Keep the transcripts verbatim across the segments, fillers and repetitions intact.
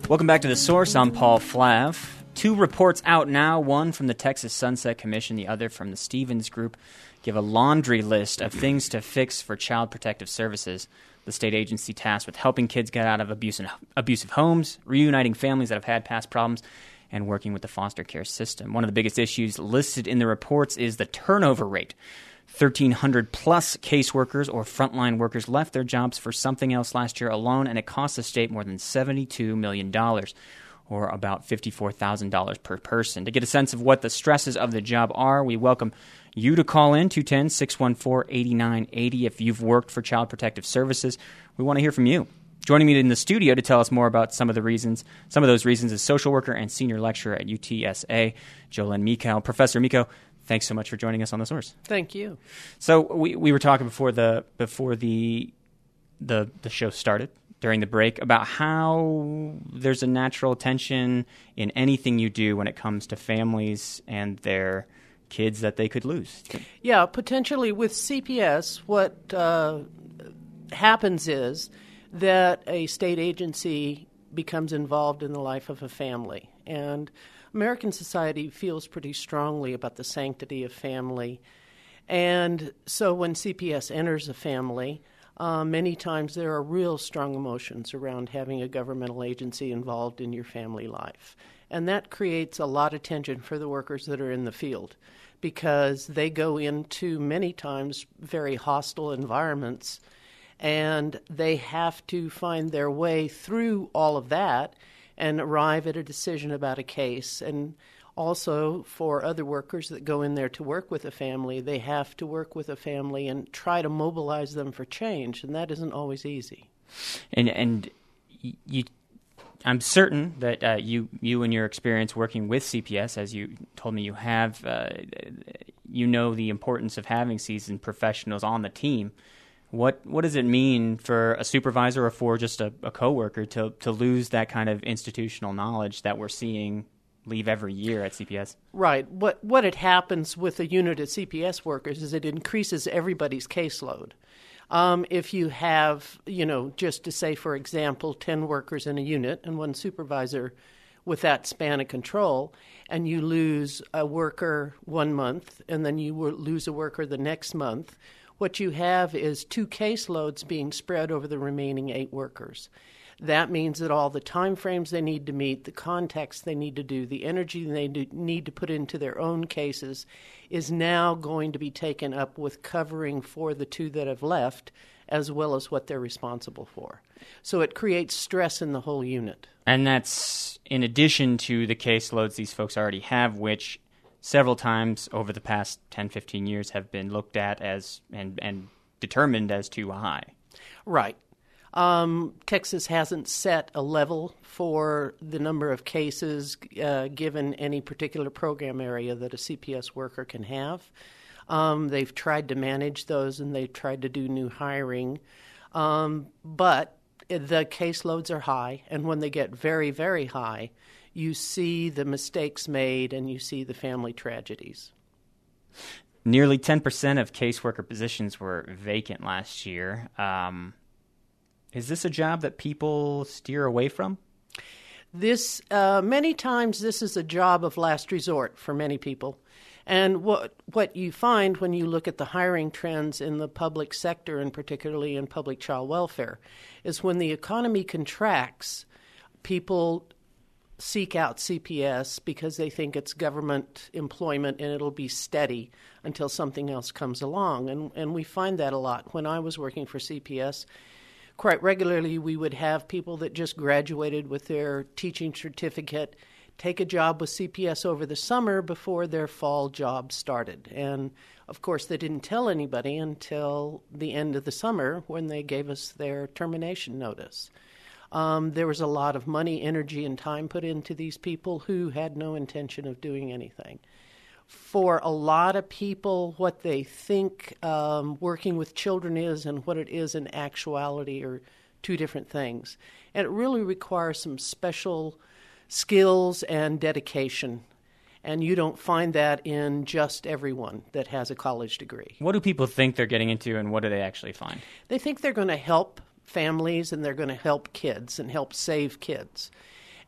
Welcome back to The Source. I'm Paul Flav. Two reports out now, one from the Texas Sunset Commission, the other from the Stevens Group, give a laundry list of things to fix for Child Protective Services, the state agency tasked with helping kids get out of abusive, abusive homes, reuniting families that have had past problems, and working with the foster care system. One of the biggest issues listed in the reports is the turnover rate. thirteen hundred plus caseworkers or frontline workers left their jobs for something else last year alone, and it cost the state more than seventy-two million dollars, or about fifty-four thousand dollars per person. To get a sense of what the stresses of the job are, we welcome you to call in, two one zero, six one four, eight nine eight zero. If you've worked for Child Protective Services, we want to hear from you. Joining me in the studio to tell us more about some of the reasons, some of those reasons is social worker and senior lecturer at U T S A, Jolene Mikau. Professor Mikau, thanks so much for joining us on The Source. Thank you. So we we were talking before the before the the the show started, during the break, about how there's a natural tension in anything you do when it comes to families and their kids that they could lose. Yeah, potentially with C P S, what uh, happens is that a state agency becomes involved in the life of a family. And American society feels pretty strongly about the sanctity of family. And so when C P S enters a family, uh, many times there are real strong emotions around having a governmental agency involved in your family life. And that creates a lot of tension for the workers that are in the field, because they go into many times very hostile environments, and they have to find their way through all of that and arrive at a decision about a case. And also for other workers that go in there to work with a family, they have to work with a family and try to mobilize them for change, and that isn't always easy. And and you, I'm certain that uh, you you and your experience working with C P S, as you told me you have, uh, you know the importance of having seasoned professionals on the team. What what does it mean for a supervisor or for just a, a coworker to to lose that kind of institutional knowledge that we're seeing leave every year at C P S? Right. What what it happens with a unit of C P S workers is it increases everybody's caseload. Um, if you have, you know, just to say, for example, ten workers in a unit and one supervisor with that span of control, and you lose a worker one month and then you lose a worker the next month, what you have is two caseloads being spread over the remaining eight workers. That means that all the time frames they need to meet, the context they need to do, the energy they need to put into their own cases is now going to be taken up with covering for the two that have left, as well as what they're responsible for. So it creates stress in the whole unit. And that's in addition to the caseloads these folks already have, which several times over the past ten, fifteen years have been looked at as and, and determined as too high. Right. Um, Texas hasn't set a level for the number of cases uh, given any particular program area that a C P S worker can have. Um, they've tried to manage those, and they've tried to do new hiring. Um, but the caseloads are high, and when they get very, very high, you see the mistakes made and you see the family tragedies. Nearly ten percent of caseworker positions were vacant last year. Um, is this a job that people steer away from? This uh, many times this is a job of last resort for many people. And what what you find when you look at the hiring trends in the public sector, and particularly in public child welfare, is when the economy contracts, people seek out C P S because they think it's government employment and it'll be steady until something else comes along. And and we find that a lot. When I was working for C P S, quite regularly we would have people that just graduated with their teaching certificate take a job with C P S over the summer before their fall job started. And of course they didn't tell anybody until the end of the summer when they gave us their termination notice. Um, there was a lot of money, energy, and time put into these people who had no intention of doing anything. For a lot of people, what they think um, working with children is and what it is in actuality are two different things. And it really requires some special skills and dedication. And you don't find that in just everyone that has a college degree. What do people think they're getting into, and what do they actually find? They think they're going to help families and they're going to help kids and help save kids.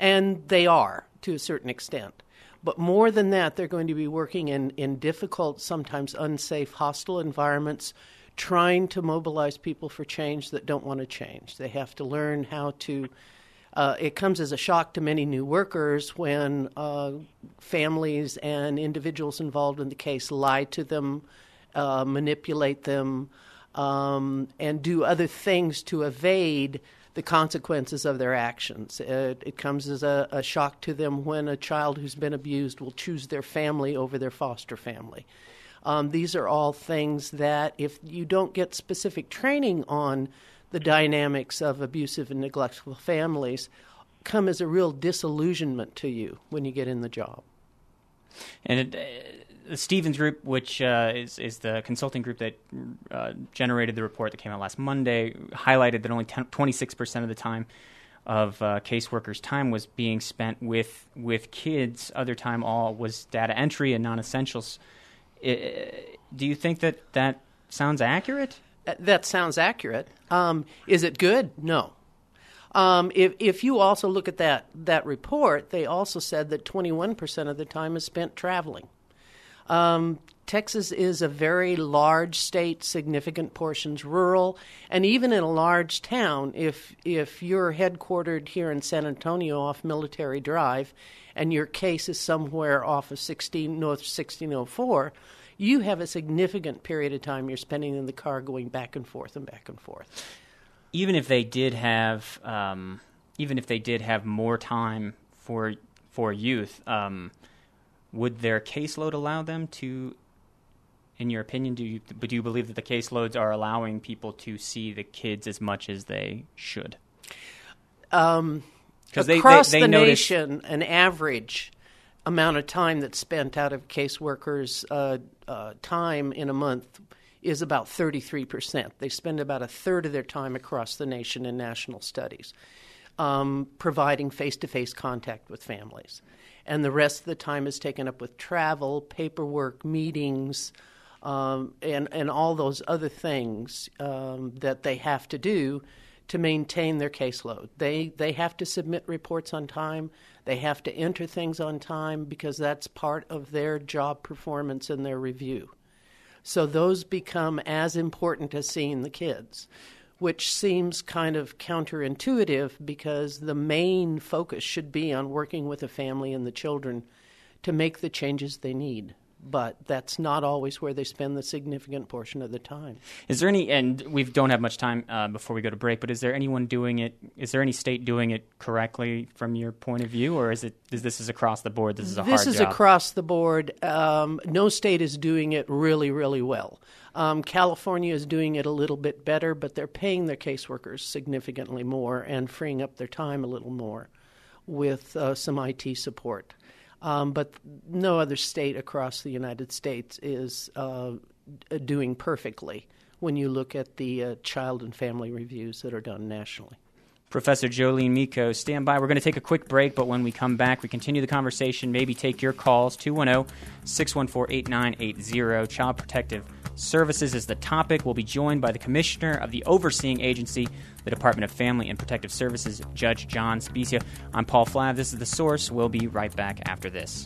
And they are, to a certain extent. But more than that, they're going to be working in, in difficult, sometimes unsafe, hostile environments, trying to mobilize people for change that don't want to change. They have to learn how to Uh, it comes as a shock to many new workers when uh, families and individuals involved in the case lie to them, uh, manipulate them, um, and do other things to evade the consequences of their actions. It, it comes as a, a shock to them when a child who's been abused will choose their family over their foster family. Um, these are all things that if you don't get specific training on the dynamics of abusive and neglectful families, come as a real disillusionment to you when you get in the job. And it, uh, the Stevens Group, which uh, is, is the consulting group that uh, generated the report that came out last Monday, highlighted that only twenty-six percent of the time of uh, caseworkers' time was being spent with with kids. Other time all was data entry and non-essentials. I, do you think that that sounds accurate? That sounds accurate. Um, is it good? No. Um, if if you also look at that that report, they also said that twenty-one percent of the time is spent traveling. Um, Texas is a very large state, significant portions rural, and even in a large town, if if you're headquartered here in San Antonio off Military Drive, and your case is somewhere off of sixteen North sixteen oh four, you have a significant period of time you're spending in the car going back and forth and back and forth. Even if they did have, um, even if they did have more time for for youth, um, would their caseload allow them to? In your opinion, do you do you believe that the caseloads are allowing people to see the kids as much as they should? Um, across they, they, they the notice... nation, an average amount of time that's spent out of caseworkers' uh, uh, time in a month is about thirty-three percent. They spend about a third of their time across the nation in national studies, um, providing face-to-face contact with families. And the rest of the time is taken up with travel, paperwork, meetings, um, and, and all those other things um, that they have to do to maintain their caseload. They they have to submit reports on time. They have to enter things on time because that's part of their job performance and their review. So those become as important as seeing the kids, which seems kind of counterintuitive because the main focus should be on working with the family and the children to make the changes they need. But that's not always where they spend the significant portion of the time. Is there any, and we don't have much time uh, before we go to break, but is there anyone doing it, is there any state doing it correctly from your point of view, or is it, is this is across the board, this is a hard job? This is across the board. Um, no state is doing it really, really well. Um, California is doing it a little bit better, but they're paying their caseworkers significantly more and freeing up their time a little more with uh, some I T support. Um, but no other state across the United States is uh, doing perfectly when you look at the uh, child and family reviews that are done nationally. Professor Jolene Miko, stand by. We're going to take a quick break, but when we come back, we continue the conversation, maybe take your calls, two one zero, six one four, eight nine eight zero. Child Protective Services is the topic. We'll be joined by the Commissioner of the Overseeing Agency, the Department of Family and Protective Services, Judge John Spicia. I'm Paul Flav. This is The Source. We'll be right back after this.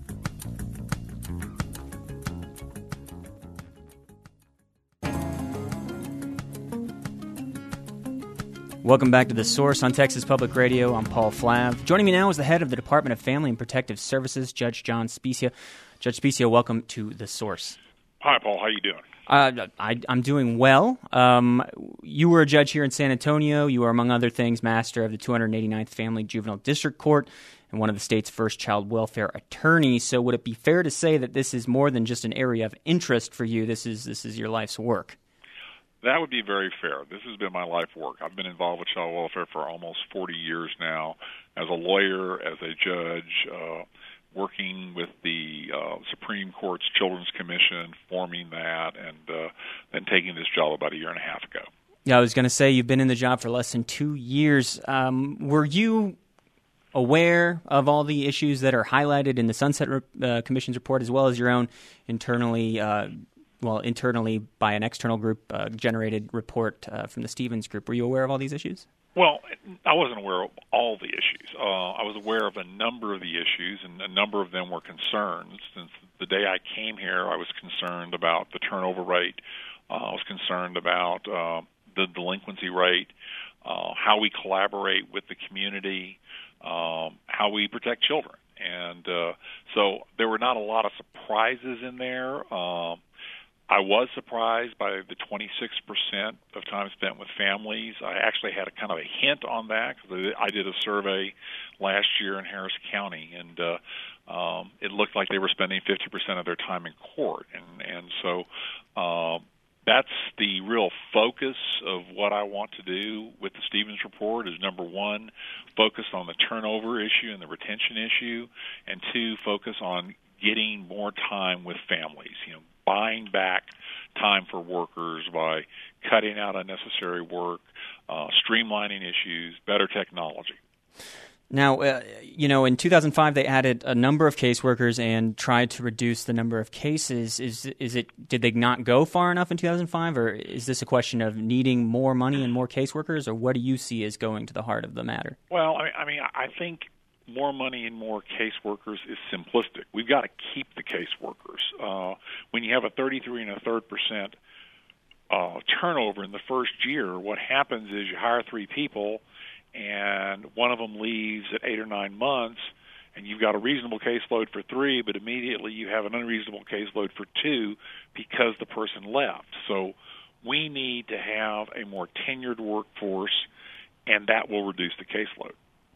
Welcome back to The Source on Texas Public Radio. I'm Paul Flav. Joining me now is the head of the Department of Family and Protective Services, Judge John Spicia. Judge Spicia, welcome to The Source. Hi, Paul. How you doing? Uh, I, I'm doing well. Um, you were a judge here in San Antonio. You are, among other things, master of the two hundred eighty-ninth Family Juvenile District Court and one of the state's first child welfare attorneys. So would it be fair to say that this is more than just an area of interest for you? This is this is your life's work. That would be very fair. This has been my life work. I've been involved with child welfare for almost forty years now as a lawyer, as a judge, uh, working with the uh, Supreme Court's Children's Commission, forming that, and uh, then taking this job about a year and a half ago. Yeah, I was going to say you've been in the job for less than two years. Um, were you aware of all the issues that are highlighted in the Sunset uh, Commission's report, as well as your own internally uh, well, internally by an external group uh, generated report uh, from the Stevens Group. Were you aware of all these issues? Well, I wasn't aware of all the issues. Uh, I was aware of a number of the issues, and a number of them were concerns. Since the day I came here, I was concerned about the turnover rate. Uh, I was concerned about uh, the delinquency rate, uh, how we collaborate with the community, um, how we protect children. And uh, so there were not a lot of surprises in there. Um, I was surprised by the twenty-six percent of time spent with families. I actually had a kind of a hint on that because I did a survey last year in Harris County, and uh, um, it looked like they were spending fifty percent of their time in court. And, and so uh, that's the real focus of what I want to do with the Stevens Report is, number one, focus on the turnover issue and the retention issue, and two, focus on getting more time with families, you know, buying back time for workers by cutting out unnecessary work, uh, streamlining issues, better technology. Now, uh, you know, in two thousand five, they added a number of caseworkers and tried to reduce the number of cases. Is is it? Did they not go far enough in two thousand five, or is this a question of needing more money and more caseworkers, or what do you see as going to the heart of the matter? Well, I mean, I, mean, I think more money and more caseworkers is simplistic. We've got to keep the caseworkers. Uh, when you have a thirty-three and a third percent uh, turnover in the first year, what happens is you hire three people, and one of them leaves at eight or nine months, and you've got a reasonable caseload for three, but immediately you have an unreasonable caseload for two because the person left. So we need to have a more tenured workforce, and that will reduce the caseload.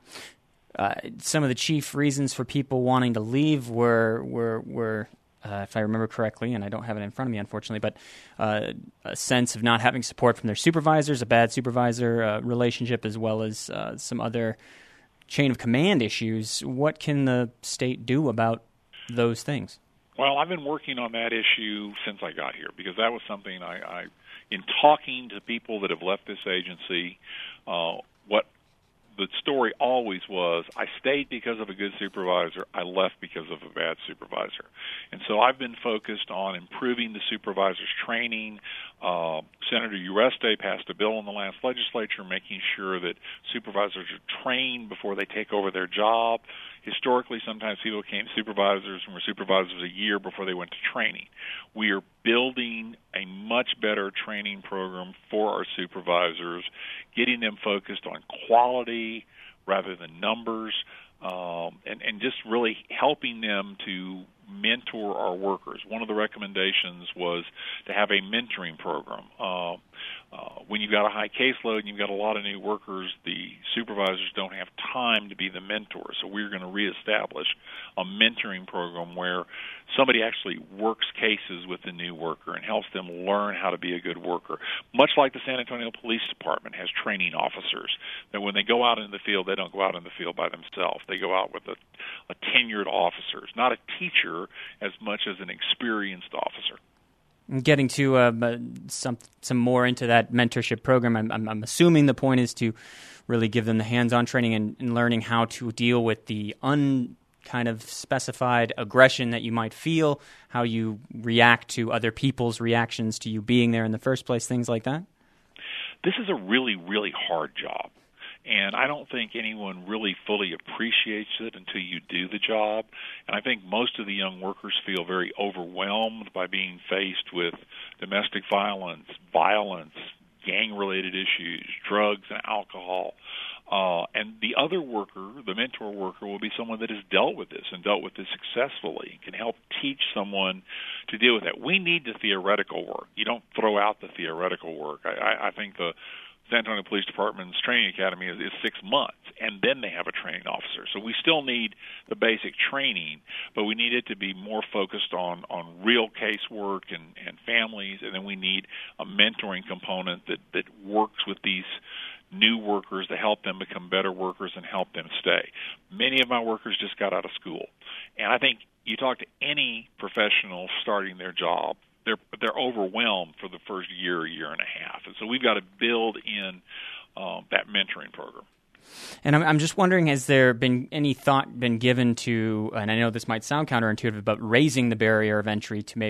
Uh, some of the chief reasons for people wanting to leave were, were, were uh, if I remember correctly, and I don't have it in front of me, unfortunately, but uh, a sense of not having support from their supervisors, a bad supervisor uh, relationship, as well as uh, some other chain of command issues. What can the state do about those things? Well, I've been working on that issue since I got here, because that was something I, I in talking to people that have left this agency, uh, what the story always was, I stayed because of a good supervisor, I left because of a bad supervisor. And so I've been focused on improving the supervisor's training. Uh, Senator Ureste passed a bill in the last legislature making sure that supervisors are trained before they take over their job. Historically, sometimes people became supervisors and were supervisors a year before they went to training. We are building a much better training program for our supervisors, getting them focused on quality rather than numbers, um, and, and just really helping them to mentor our workers. One of the recommendations was to have a mentoring program. Uh, uh, when you've got a high caseload and you've got a lot of new workers, the supervisors don't have time to be the mentor. So we're going to reestablish a mentoring program where somebody actually works cases with the new worker and helps them learn how to be a good worker. Much like the San Antonio Police Department has training officers, that when they go out in the field, they don't go out in the field by themselves. They go out with a, a tenured officers, not a teacher as much as an experienced officer. Getting to uh, some some more into that mentorship program, I'm, I'm, I'm assuming the point is to really give them the hands-on training and, and learning how to deal with the un kind of specified aggression that you might feel, how you react to other people's reactions to you being there in the first place, things like that? This is a really, really hard job. And I don't think anyone really fully appreciates it until you do the job. And I think most of the young workers feel very overwhelmed by being faced with domestic violence, violence, gang-related issues, drugs and alcohol. Uh, and the other worker, the mentor worker, will be someone that has dealt with this and dealt with this successfully and can help teach someone to deal with that. We need the theoretical work. You don't throw out the theoretical work. I, I, I think the San Antonio Police Department's training academy is, is six months, and then they have a training officer. So we still need the basic training, but we need it to be more focused on, on real casework and, and families, and then we need a mentoring component that, that works with these new workers to help them become better workers and help them stay. Many of my workers just got out of school, and I think you talk to any professional starting their job, they're they're overwhelmed for the first year, year and a half. And so we've got to build in um, that mentoring program. And I'm, I'm just wondering, has there been any thought been given to, and I know this might sound counterintuitive, but raising the barrier of entry to maybe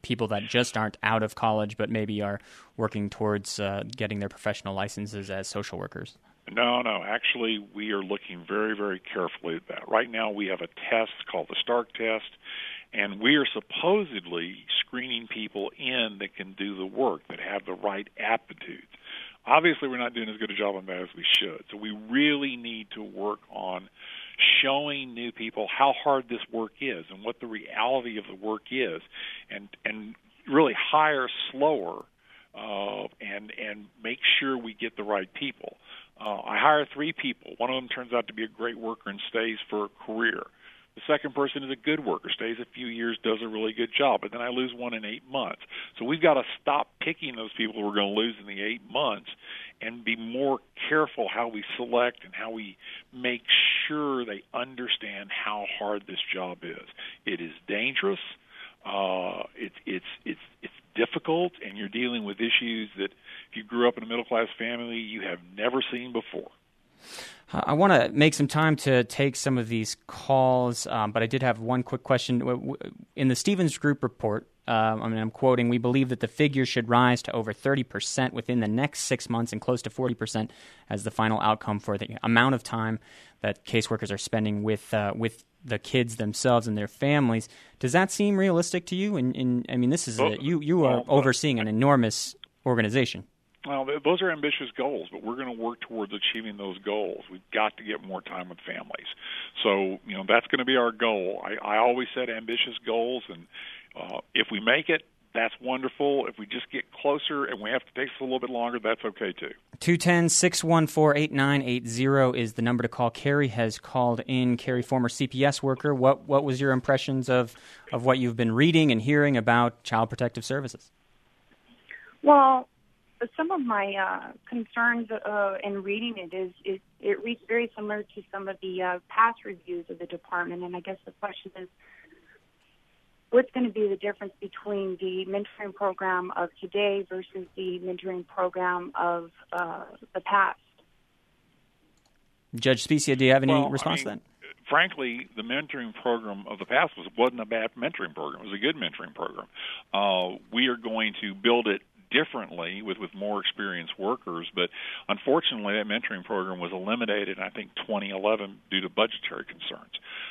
people that just aren't out of college but maybe are working towards uh, getting their professional licenses as social workers? No, no. Actually, we are looking very, very carefully at that. Right now we have a test called the STARK test, and we are supposedly screening people in that can do the work, that have the right aptitudes. Obviously, we're not doing as good a job on that as we should. So we really need to work on showing new people how hard this work is and what the reality of the work is, and and really hire slower uh, and and make sure we get the right people. Uh, I hire three people. One of them turns out to be a great worker and stays for a career. The second person is a good worker, stays a few years, does a really good job, but then I lose one in eight months. So we've got to stop picking those people we're going to lose in the eight months and be more careful how we select and how we make sure they understand how hard this job is. It is dangerous. Uh, it's it's it's it's difficult, and you're dealing with issues that if you grew up in a middle-class family, you have never seen before. I want to make some time to take some of these calls, um, but I did have one quick question. In the Stevens Group report, um, I mean, I'm quoting, we believe that the figure should rise to over thirty percent within the next six months and close to forty percent as the final outcome for the amount of time that caseworkers are spending with uh, with the kids themselves and their families. Does that seem realistic to you? And, and I mean, this is a, you you are overseeing an enormous organization. Well, those are ambitious goals, but we're going to work towards achieving those goals. We've got to get more time with families. So, you know, that's going to be our goal. I, I always said ambitious goals, and uh, if we make it, that's wonderful. If we just get closer and we have to take us a little bit longer, that's okay, too. two one zero, six one four, eight nine eight zero is the number to call. Carrie has called in. Carrie, former C P S worker. What what was your impressions of, of what you've been reading and hearing about Child Protective Services? Well, some of my uh, concerns uh, in reading it is it, it reads very similar to some of the uh, past reviews of the department, and I guess the question is, what's going to be the difference between the mentoring program of today versus the mentoring program of uh, the past? Judge Specia, do you have any well, response I mean, to that? Frankly, the mentoring program of the past was, wasn't a bad mentoring program. It was a good mentoring program. Uh, we are going to build it differently with, with more experienced workers, but unfortunately that mentoring program was eliminated in, I think, twenty eleven due to budgetary concerns.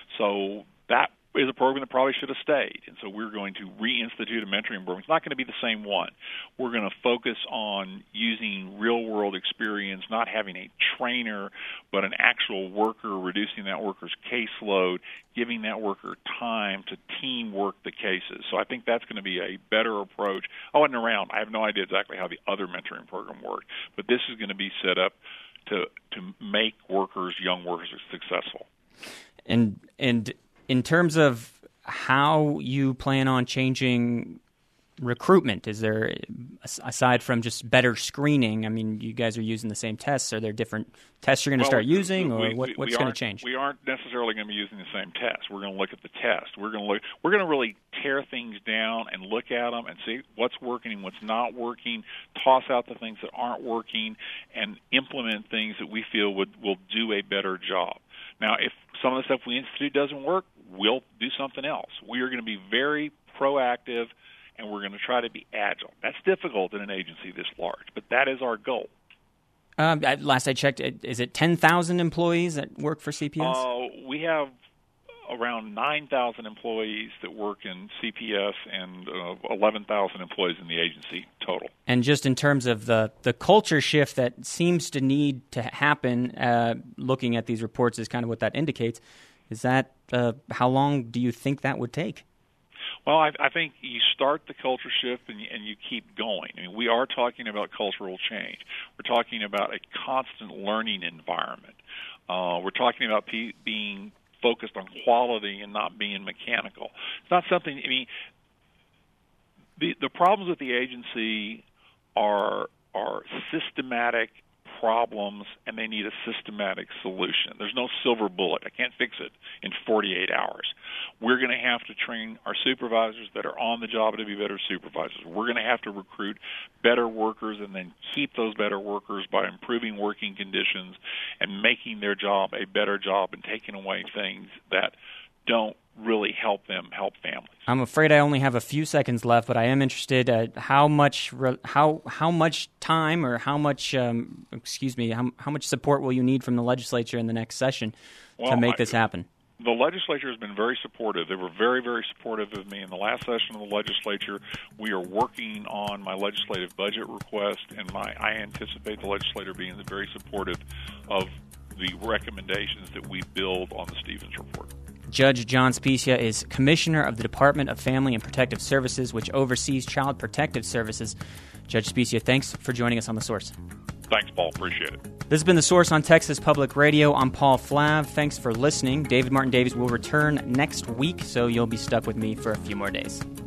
So that is a program that probably should have stayed, and so we're going to reinstitute a mentoring program. It's not going to be the same one. We're going to focus on using real-world experience, not having a trainer, but an actual worker, reducing that worker's caseload, giving that worker time to teamwork the cases. So I think that's going to be a better approach. I wasn't around. I have no idea exactly how the other mentoring program worked, but this is going to be set up to to make workers, young workers, successful. And and in terms of how you plan on changing recruitment, is there, aside from just better screening, I mean, you guys are using the same tests. Are there different tests you're going to well, start using, or we, what, we, what's we going to change? We aren't necessarily going to be using the same test. We're going to look at the test. We're going to look. We're going to really tear things down and look at them and see what's working and what's not working. Toss out the things that aren't working and implement things that we feel would will do a better job. Now, if some of the stuff we institute doesn't work, we'll do something else. We are going to be very proactive, and we're going to try to be agile. That's difficult in an agency this large, but that is our goal. Um, last I checked, is it ten thousand employees that work for C P S? Uh, we have around nine thousand employees that work in C P S and uh, eleven thousand employees in the agency total. And just in terms of the, the culture shift that seems to need to happen, uh, looking at these reports is kind of what that indicates, is that uh, how long do you think that would take? Well, I, I think you start the culture shift and you, and you keep going. I mean, we are talking about cultural change. We're talking about a constant learning environment. Uh, we're talking about pe- being focused on quality and not being mechanical. It's not something, I mean, the, the problems with the agency are are systematic problems, and they need a systematic solution. There's no silver bullet. I can't fix it in forty-eight hours. We're going to have to train our supervisors that are on the job to be better supervisors. We're going to have to recruit better workers and then keep those better workers by improving working conditions and making their job a better job and taking away things that don't really help them help families. I'm afraid I only have a few seconds left, but I am interested at how much re- how how much time or how much um, excuse me how how much support will you need from the legislature in the next session well, to make I, this happen? The legislature has been very supportive. They were very, very supportive of me in the last session of the legislature. We are working on my legislative budget request, and my I anticipate the legislature being very supportive of the recommendations that we build on the Stevens report. Judge John Spezia is Commissioner of the Department of Family and Protective Services, which oversees child protective services. Judge Spezia, thanks for joining us on The Source. Thanks, Paul. Appreciate it. This has been The Source on Texas Public Radio. I'm Paul Flav. Thanks for listening. David Martin Davies will return next week, so you'll be stuck with me for a few more days.